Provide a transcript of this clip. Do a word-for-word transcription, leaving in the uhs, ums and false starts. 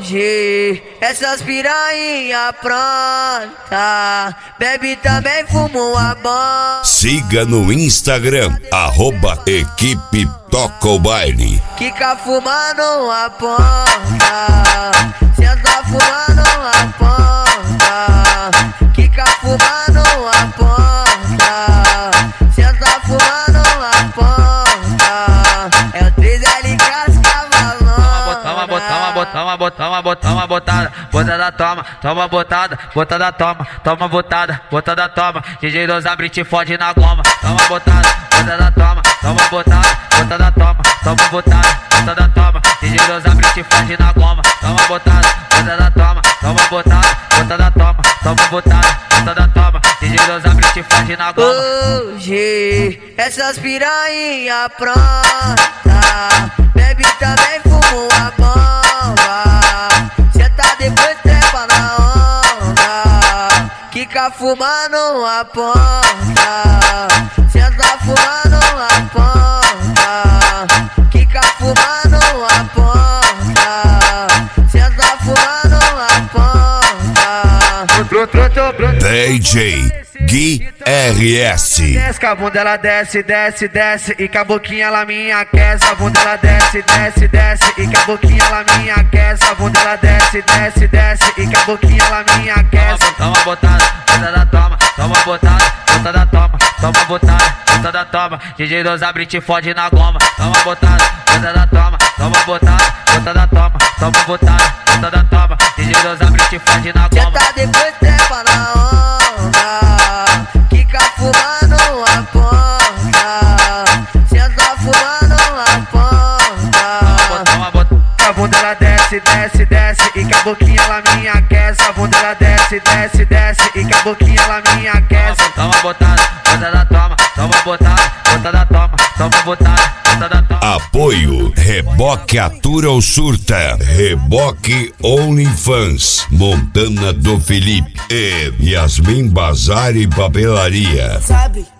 Hoje essas piranha pronta, bebe também, fuma uma banda. Siga no Instagram, arroba Equipe Toca o Baile. Quica fumando uma ponta, senta fumando uma ponta. Quica fumando uma ponta, senta fumando uma ponta. É o três L Cascavalona. Toma, botama, botama, botama, botama, botada, botada, toma, toma, botada, botada, toma, toma, botada, botada, toma. D J Dos abre te fode na goma, toma, botada, botada, toma, toma, botada, botada, toma, toma, botada, botada, toma. D J Dos abre te fode na goma, toma, botada, botada, toma, toma, botada, botada, toma, toma, botada, botada, toma. D J Dos abre te fode na goma. Hoje essas piranha pronta, bebe também, fuma uma bomba. Cê tá depois trepa na onda, quica fumando uma ponta. Cê tá fumando uma ponta, quica fumando uma ponta. Cê tá fumando uma ponta. D J Gui R S. Desce, com a bunda ela desce, desce, desce. E com a boquinha ela me aquece. A bunda ela desce, desce, desce. E com a boquinha ela me aquece. A bunda ela desce, desce, desce. E com a boquinha ela me aquece. Toma, botada, botada, toma. Toma, botada, botada, toma. Toma, botada, botada, toma. D J Dos abre te fode na goma. Toma, botada, botada, toma. Toma, botada, botada, toma. Toma, botada, botada, toma. D J Dos abre te fode na goma. Cê tá depois trepa na onda, quica fumando uma ponta. Cê tá fumando uma ponta. Toma, botama, a bunda ela desce, desce, desce. E com a boquinha ela me aquece. A bunda ela desce, desce, desce. E com a boquinha ela me aquece. Toma, botada, botada, toma. Toma, botada, botada, toma. Toma, botada, botada, toma. Apoio Reboque Atura ou Surta, Reboque OnlyFans, Montana do Felipe e Yasmin Bazar e Papelaria. Sabe?